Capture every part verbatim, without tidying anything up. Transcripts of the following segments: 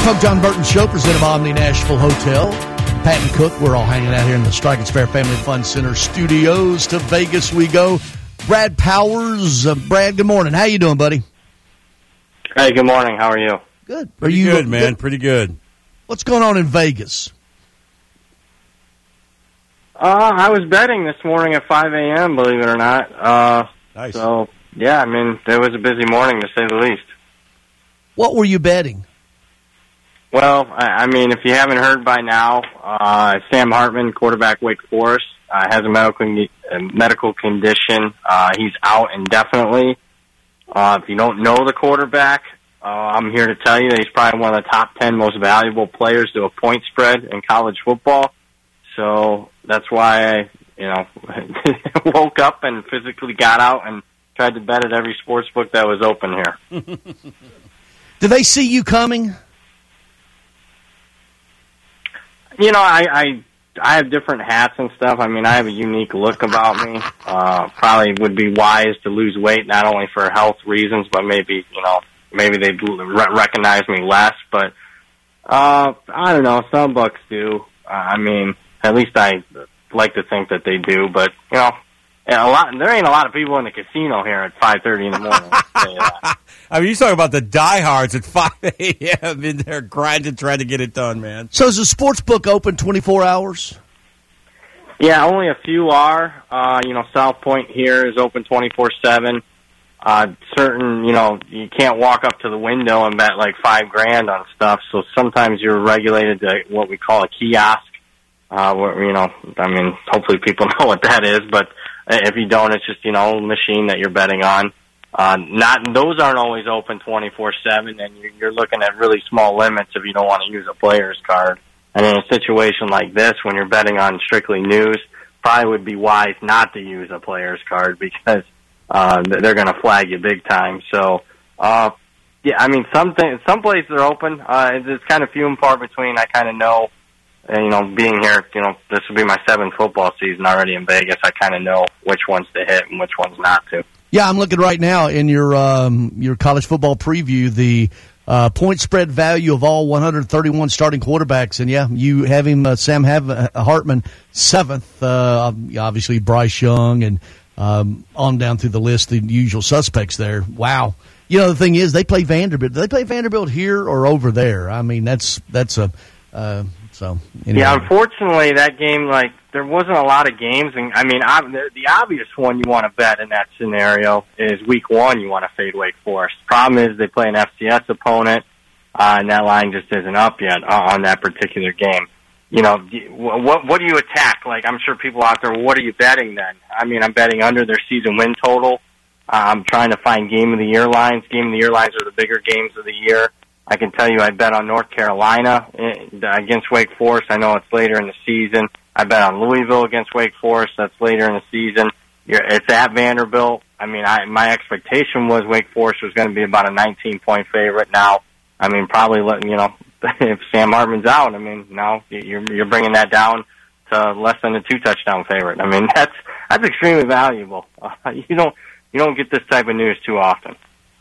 Folk John Burton Show, presented by Omni Nashville Hotel. Pat and Cook, we're all hanging out here in the Strike It's Fair Family Fun Center studios. To Vegas we go. Brad Powers. Uh, Brad, good morning. How you doing, buddy? Hey, good morning. How are you? Good. Pretty are you good, man. Pretty good. What's going on in Vegas? Uh, I was betting this morning at five a.m., believe it or not. Uh, nice. So, yeah, I mean, it was a busy morning, to say the least. What were you betting? Well, I, I mean, if you haven't heard by now, uh, Sam Hartman, quarterback Wake Forest, uh, has a medical a medical condition. Uh, he's out indefinitely. Uh, if you don't know the quarterback, uh, I'm here to tell you that he's probably one of the top ten most valuable players to a point spread in college football. So that's why I, you know, woke up and physically got out and tried to bet at every sports book that was open here. Do they see you coming? You know, I, I I have different hats and stuff. I mean, I have a unique look about me. Uh, probably would be wise to lose weight, not only for health reasons, but maybe, you know, maybe they'd re- recognize me less. But uh, I don't know. Some books do. Uh, I mean, at least I like to think that they do. But, you know, a lot. There ain't a lot of people in the casino here at five thirty in the morning. I'll tell you that. I mean, you talk about the diehards at five a.m. in there grinding, trying to get it done, man. So is the sports book open twenty-four hours? Yeah, only a few are. Uh, you know, South Point here is open twenty-four seven. Uh, certain, you know, you can't walk up to the window and bet like five grand on stuff. So sometimes you're regulated to what we call a kiosk. Uh, where, you know, I mean, hopefully people know what that is, but if you don't, it's just, you know, a machine that you're betting on. Uh, not those aren't always open twenty-four seven, and you're, you're looking at really small limits if you don't want to use a player's card. And in a situation like this, when you're betting on strictly news, probably would be wise not to use a player's card because uh, they're going to flag you big time. So, uh, yeah, I mean, some th- some places are open. Uh, it's, it's kind of few and far between. I kind of know, and, you know, being here, you know, this will be my seventh football season already in Vegas. I kind of know which ones to hit and which ones not to. Yeah, I'm looking right now in your um, your college football preview, the uh, point spread value of all one hundred thirty-one starting quarterbacks. And, yeah, you have him, uh, Sam have, uh, Hartman, seventh. Uh, obviously, Bryce Young and um, on down through the list, the usual suspects there. Wow. You know, the thing is, they play Vanderbilt. Do they play Vanderbilt here or over there? I mean, that's that's a uh, – so anyway. Yeah, unfortunately, that game, like, there wasn't a lot of games. And I mean, I, the, the obvious one you want to bet in that scenario is week one you want to fade Wake Forest. Problem is they play an F C S opponent, uh, and that line just isn't up yet uh, on that particular game. You know, what what do you attack? Like, I'm sure people out there, what are you betting then? I mean, I'm betting under their season win total. Uh, I'm trying to find game of the year lines. Game of the year lines are the bigger games of the year. I can tell you I bet on North Carolina against Wake Forest. I know it's later in the season. I bet on Louisville against Wake Forest. That's later in the season. You're, it's at Vanderbilt. I mean, I, my expectation was Wake Forest was going to be about a nineteen-point favorite. Now, I mean, probably, you know, if Sam Hartman's out, I mean, now you're, you're bringing that down to less than a two-touchdown favorite. I mean, that's that's extremely valuable. Uh, you don't you don't get this type of news too often.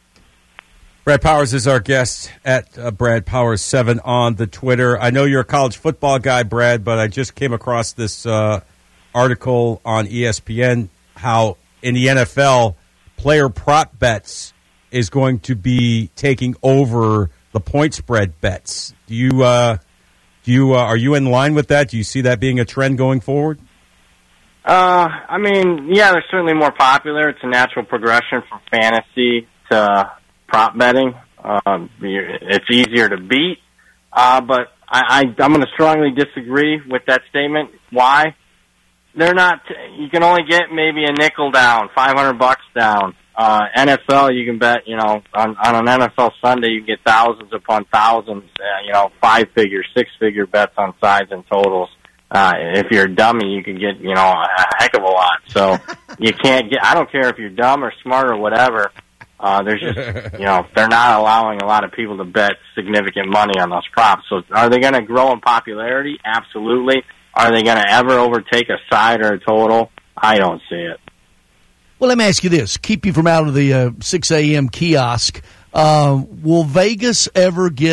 Brad Powers is our guest at uh, Brad Powers seven on the Twitter. I know you're a college football guy, Brad, but I just came across this uh, article on E S P N how in the N F L, player prop bets is going to be taking over the point spread bets. Do you uh, do you uh, are you in line with that? Do you see that being a trend going forward? Uh, I mean, yeah, they're certainly more popular. It's a natural progression from fantasy to prop betting. Um, it's easier to beat, uh, but I, I, I'm going to strongly disagree with that statement. Why? They're not. You can only get maybe a nickel down, five hundred bucks down. Uh, N F L, you can bet. You know, on, on an N F L Sunday, you get thousands upon thousands. Uh, you know, five figure, six figure bets on sides and totals. Uh, if you're a dummy, you can get, you know, a heck of a lot. So you can't get. I don't care if you're dumb or smart or whatever. Uh, there's just, you know, they're not allowing a lot of people to bet significant money on those props. So are they going to grow in popularity? Absolutely. Are they going to ever overtake a side or a total? I don't see it. Well, let me ask you this. Keep you from out of the uh, six a.m. kiosk. Uh, will Vegas ever get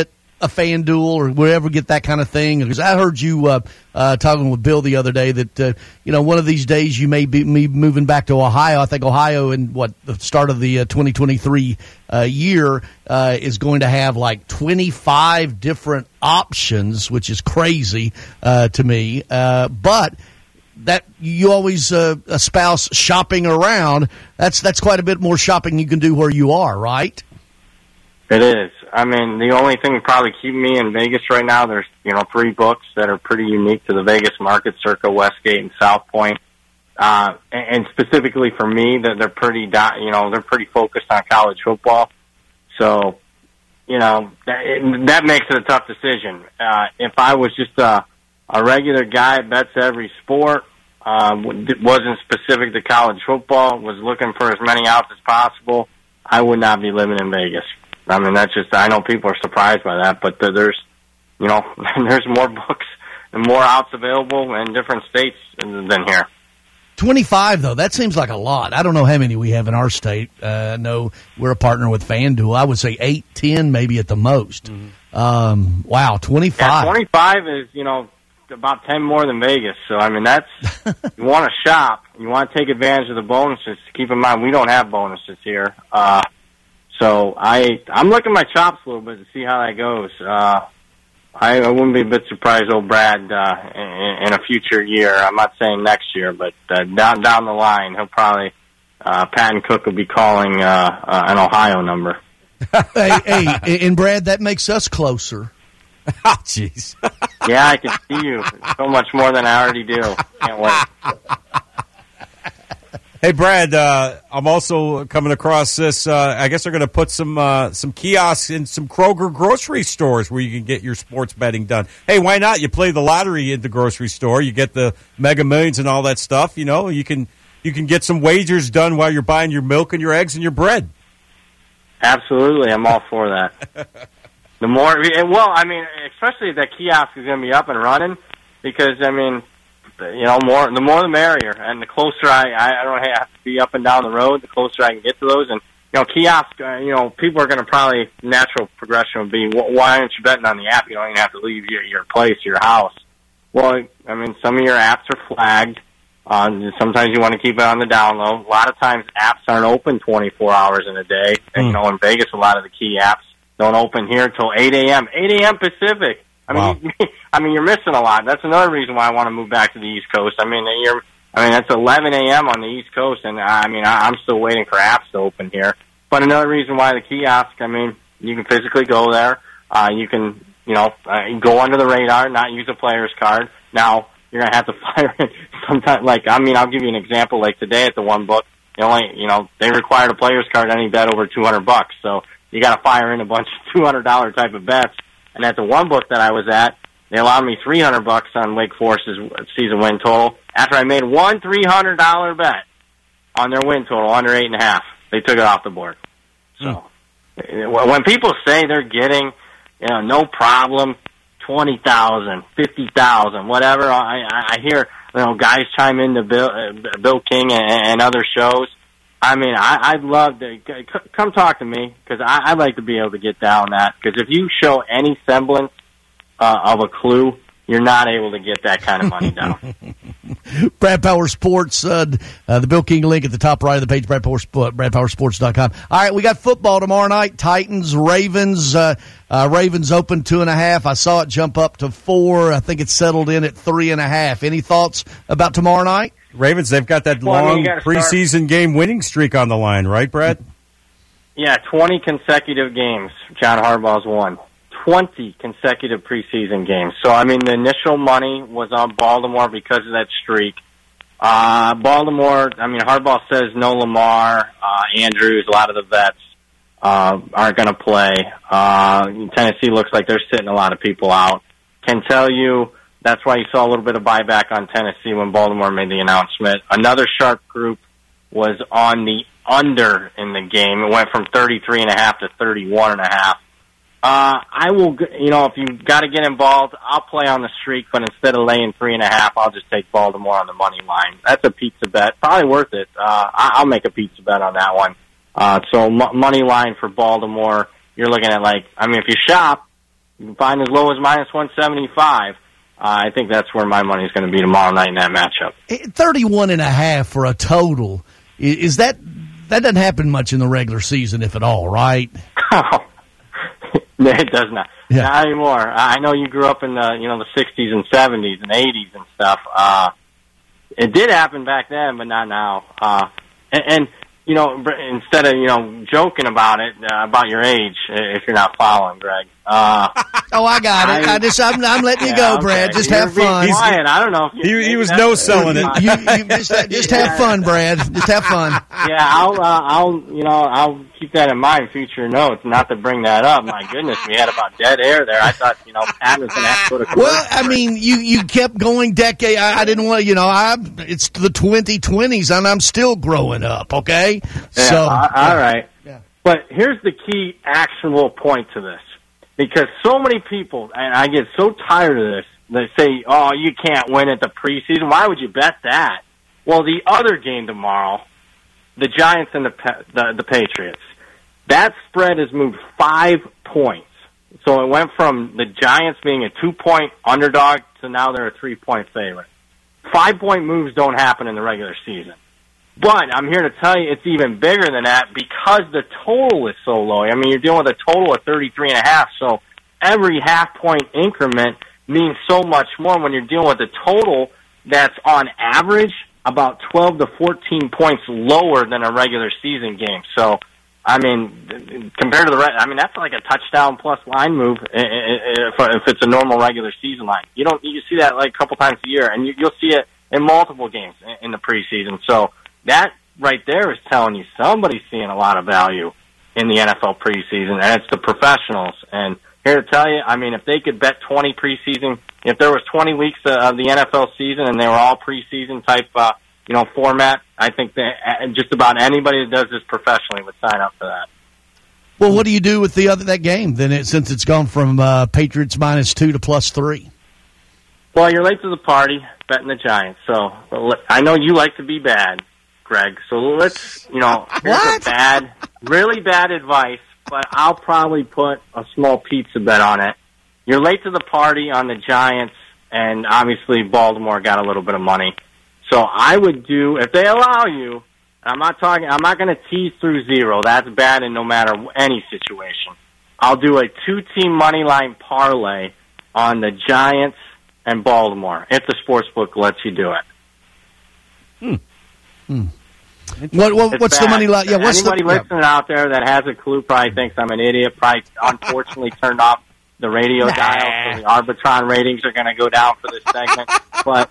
a FanDuel or wherever get that kind of thing? Because I heard you uh, uh, talking with Bill the other day that uh, you know one of these days you may be me moving back to Ohio. I think Ohio in what the start of the uh, twenty twenty-three uh, year uh, is going to have like twenty-five different options, which is crazy uh, to me. Uh, but that you always uh, espouse shopping around. That's that's quite a bit more shopping you can do where you are, right? It is. I mean, the only thing probably keeping me in Vegas right now, there's, you know, three books that are pretty unique to the Vegas market, Circa, Westgate, and South Point. Uh, and specifically for me, that they're pretty, you know, they're pretty focused on college football. So, you know, that, it, that makes it a tough decision. Uh, if I was just a, a regular guy that bets every sport, uh, wasn't specific to college football, was looking for as many outs as possible, I would not be living in Vegas. I mean, that's just, I know people are surprised by that, but there's, you know, there's more books and more outs available in different states than here. twenty-five, though, that seems like a lot. I don't know how many we have in our state. Uh, I know we're a partner with FanDuel. I would say eight, ten maybe at the most. Mm-hmm. Um, wow, twenty-five. Yeah, twenty-five is, you know, about ten more than Vegas. So, I mean, that's, you want to shop, you want to take advantage of the bonuses. Keep in mind, we don't have bonuses here. Uh, So I, I'm looking my chops a little bit to see how that goes. Uh, I, I wouldn't be a bit surprised, old Brad, uh, in, in a future year. I'm not saying next year, but uh, down down the line, he'll probably, uh, Pat and Cook will be calling uh, uh, an Ohio number. hey, hey, and Brad, that makes us closer. Oh, jeez. Yeah, I can see you so much more than I already do. Can't wait. Hey, Brad, uh, I'm also coming across this. Uh, I guess they're going to put some uh, some kiosks in some Kroger grocery stores where you can get your sports betting done. Hey, why not? You play the lottery in the grocery store. You get the Mega Millions and all that stuff. You know, you can you can get some wagers done while you're buying your milk and your eggs and your bread. Absolutely. I'm all for that. The more, well, I mean, especially if that kiosk is going to be up and running because, I mean, you know, more the more the merrier, and the closer I, I don't have to be up and down the road, the closer I can get to those. And you know, kiosk, uh, you know, people are going to probably natural progression would be, why aren't you betting on the app? You don't even have to leave your your place, your house. Well, I mean, some of your apps are flagged. Uh, sometimes you want to keep it on the down low. A lot of times, apps aren't open twenty-four hours in a day. And, you know, in Vegas, a lot of the key apps don't open here until eight a.m. eight a.m. Pacific. I mean, wow. I mean, you're missing a lot. That's another reason why I want to move back to the East Coast. I mean, you're, I mean, that's eleven a.m. on the East Coast, and I mean, I, I'm still waiting for apps to open here. But another reason why the kiosk, I mean, you can physically go there. Uh, you can, you know, uh, go under the radar, not use a player's card. Now, you're going to have to fire it sometime. Like, I mean, I'll give you an example. Like today at the one book, you only, you know, they required a player's card any bet over two hundred bucks. So you got to fire in a bunch of two hundred dollars type of bets. And at the one book that I was at, they allowed me three hundred bucks on Wake Forest's season win total after I made one three hundred dollars bet on their win total under eight and a half. They took it off the board. So mm. when people say they're getting, you know, no problem, twenty thousand, fifty thousand, whatever, I, I hear, you know, guys chime into Bill, uh, Bill King and, and other shows. I mean, I, I'd love to come talk to me because I'd like to be able to get down that. Because if you show any semblance uh, of a clue, you're not able to get that kind of money down. Brad Power Sports, uh, uh, the Bill King link at the top right of the page, Brad Power, brad power sports dot com. All right, we got football tomorrow night. Titans, Ravens. Uh, uh, Ravens open two and a half. I saw it jump up to four. I think it's settled in at three and a half. Any thoughts about tomorrow night? Ravens, they've got that well, long I mean, preseason start. game winning streak on the line, right, Brad? Yeah, twenty consecutive games John Harbaugh's won. twenty consecutive preseason games. So, I mean, the initial money was on Baltimore because of that streak. Uh, Baltimore, I mean, Harbaugh says no Lamar, uh, Andrews, a lot of the vets uh, aren't going to play. Uh, Tennessee looks like they're sitting a lot of people out. Can tell you that's why you saw a little bit of buyback on Tennessee when Baltimore made the announcement. Another sharp group was on the under in the game. It went from thirty-three and a half to thirty-one and a half. Uh, I will, you know, if you got to get involved, I'll play on the streak, but instead of laying three and a half, I'll just take Baltimore on the money line. That's a pizza bet. Probably worth it. Uh, I'll make a pizza bet on that one. Uh, so m- money line for Baltimore, you're looking at like, I mean, if you shop, You can find as low as minus one seventy-five. Uh, I think that's where my money is going to be tomorrow night in that matchup. thirty-one and a half for a total. Is that that doesn't happen much in the regular season, if at all, right? No, it does not. Yeah. Not anymore. I know you grew up in the you know the sixties and seventies and eighties and stuff. Uh, it did happen back then, but not now. Uh, and, and you know, instead of you know joking about it uh, about your age, if you're not following, Greg. Uh, oh, I got it. I, I just I'm, I'm letting you yeah, go, okay. Brad. Just You're have fun. He's quiet. I don't know. If you, he he was no selling it. You, you just just Yeah. have fun, Brad. Just have fun. Yeah, I'll uh, I'll you know I'll keep that in mind in future notes. Not to bring that up. My goodness, we had about dead air there. I thought you know Pat was going to have to go to. Well, I mean, you, you kept going decade. I, I didn't want to, you know. I it's the twenty twenties, and I'm still growing up. Okay, Yeah, so uh, all right. Yeah. But here's the key actionable point to this, because so many people, and I get so tired of this, they say, "Oh, you can't win at the preseason. Why would you bet that?" Well, the other game tomorrow, the Giants and the the, the Patriots, that spread has moved five points. So it went from the Giants being a two-point underdog to now they're a three-point favorite. Five-point moves don't happen in the regular season. But I'm here to tell you it's even bigger than that because the total is so low. I mean, you're dealing with a total of thirty-three and a half, so every half-point increment means so much more when you're dealing with a total that's on average about twelve to fourteen points lower than a regular season game. So, I mean, compared to the rest, I mean, that's like a touchdown plus line move if it's a normal regular season line. You don't you see that like a couple times a year, and you, you'll see it in multiple games in the preseason. So that right there is telling you somebody's seeing a lot of value in the N F L preseason, and it's the professionals. And here to tell you, I mean, if they could bet twenty preseason, if there was twenty weeks of the N F L season and they were all preseason type, uh, you know, format, I think that just about anybody that does this professionally would sign up for that. Well, what do you do with the other that game then? It, since it's gone from uh, Patriots minus two to plus three. Well, you're late to the party betting the Giants, so I know you like to be bad, Greg. So let's, you know, here's What? a bad, really bad advice, but I'll probably put a small pizza bet on it. You're late to the party on the Giants, and obviously Baltimore got a little bit of money. So I would do, if they allow you, I'm not talking, I'm not going to tease through zero. That's bad in no matter any situation. I'll do a two-team money line parlay on the Giants and Baltimore if the sportsbook lets you do it. Hmm. Hmm. What, what what's bad. the money line? Yeah, what's Anybody the, listening yeah. out there that has a clue probably thinks I'm an idiot, probably unfortunately turned off the radio Nah. dial, so the Arbitron ratings are going to go down for this segment. But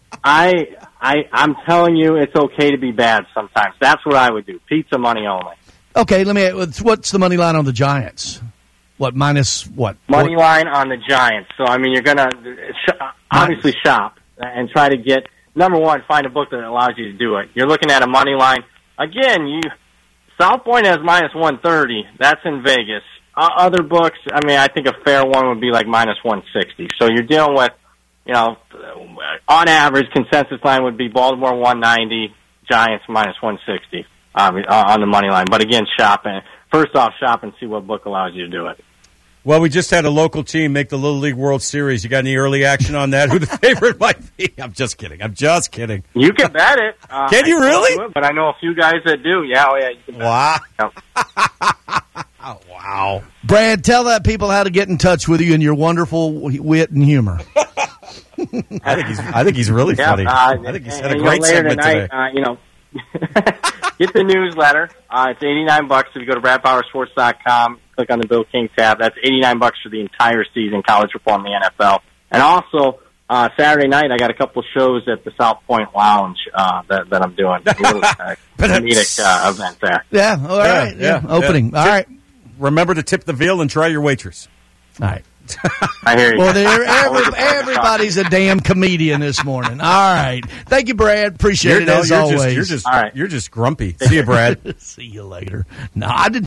I, I, I'm telling you, it's okay to be bad sometimes. That's what I would do. Pizza money only. Okay, let me. What's the money line on the Giants? What minus what? Money what? line on the Giants. So I mean, you're going to sh- obviously shop and try to get. Number one, find a book that allows you to do it. You're looking at a money line. Again, you South Point has minus one thirty. That's in Vegas. Uh, other books, I mean, I think a fair one would be like minus one sixty. So you're dealing with, you know, on average, consensus line would be Baltimore one ninety, Giants minus one sixty um, on the money line. But again, shop and first off, shop and see what book allows you to do it. Well, we just had a local team make the Little League World Series. You got any early action on that? Who the favorite might be? I'm just kidding. I'm just kidding. You can bet it. Uh, Can you I really? do it, but I know a few guys that do. Yeah, oh yeah. You can bet Wow. it. Yep. Oh, wow. Brad, tell that people how to get in touch with you and your wonderful wit and humor. I think he's. I think he's really Yeah, funny. uh, I think he's and, had a and, great you know, later segment tonight, today. Uh, you know, get the newsletter. Uh, it's eighty-nine bucks if you go to brad power sports dot com. Click on the Bill King tab. That's eighty-nine bucks for the entire season, college football and the N F L. And also, uh, Saturday night, I got a couple shows at the South Point Lounge uh, that, that I'm doing. A little uh, comedic uh, event there. Yeah, all Yeah, right. Yeah, yeah, opening. yeah. All right. Remember to tip the veal and try your waitress. All right. I hear you. Well, there, every, everybody's a damn comedian this morning. All right. Thank you, Brad. Appreciate You're, it no, as you're always. Just, you're just, All right. you're just grumpy. See you, Brad. See you later. No, I didn't.